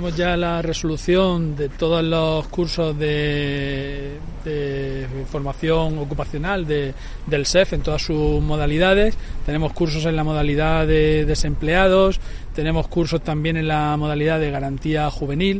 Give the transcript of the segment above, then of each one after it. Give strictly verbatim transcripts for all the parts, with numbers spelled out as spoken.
Tenemos ya la resolución de todos los cursos de, de formación ocupacional de, del S E F en todas sus modalidades. Tenemos cursos en la modalidad de desempleados, tenemos cursos también en la modalidad de garantía juvenil.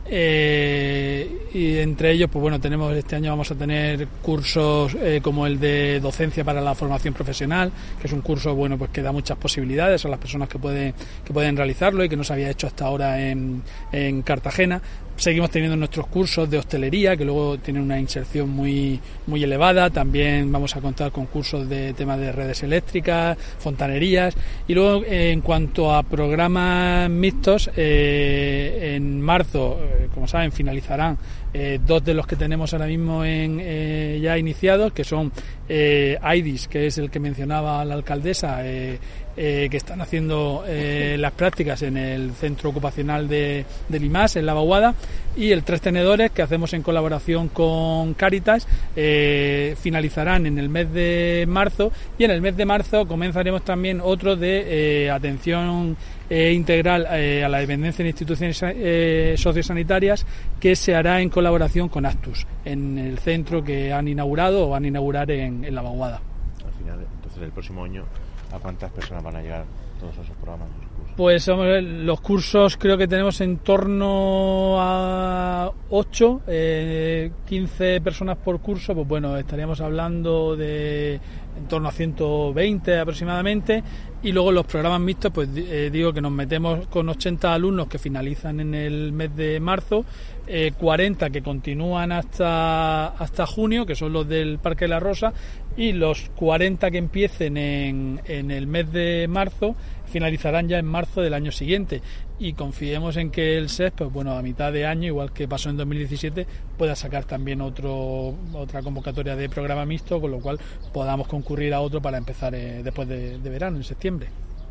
Eh, y entre ellos, pues bueno, tenemos este año vamos a tener cursos eh, como el de docencia para la formación profesional, que es un curso bueno pues que da muchas posibilidades a las personas que pueden que pueden realizarlo y que no se había hecho hasta ahora en, en Cartagena. Seguimos teniendo nuestros cursos de hostelería, que luego tienen una inserción muy muy elevada. También vamos a contar con cursos de temas de redes eléctricas, fontanerías. Y luego, eh, en cuanto a programas mixtos, eh, en marzo, eh, como saben, finalizarán eh, dos de los que tenemos ahora mismo en, eh, ya iniciados, que son eh, I D I S, que es el que mencionaba la alcaldesa, eh, eh, que están haciendo eh, las prácticas en el centro ocupacional de, de Limas, en La Vaguada, y el Tres Tenedores, que hacemos en colaboración con Cáritas, eh, finalizarán en el mes de marzo, y en el mes de marzo comenzaremos también otro de eh, atención eh, integral eh, a la dependencia en instituciones eh, sociosanitarias, que se hará en colaboración con Actus, en el centro que han inaugurado o van a inaugurar en, en La Vaguada. Al final, entonces, el próximo año, ¿a cuántas personas van a llegar todos esos programas? Esos cursos? Pues somos, los cursos creo que tenemos en torno a ocho, eh, quince personas por curso, pues bueno, estaríamos hablando de en torno a ciento veinte aproximadamente. Y luego los programas mixtos, pues eh, digo que nos metemos con ochenta alumnos que finalizan en el mes de marzo, eh, cuarenta que continúan hasta hasta junio, que son los del Parque de la Rosa, y los cuarenta que empiecen en, en el mes de marzo finalizarán ya en marzo del año siguiente. Y confiemos en que el S E S, pues bueno, a mitad de año, igual que pasó en dos mil diecisiete, pueda sacar también otro otra convocatoria de programa mixto, con lo cual podamos concurrir a otro para empezar eh, después de, de verano, en septiembre.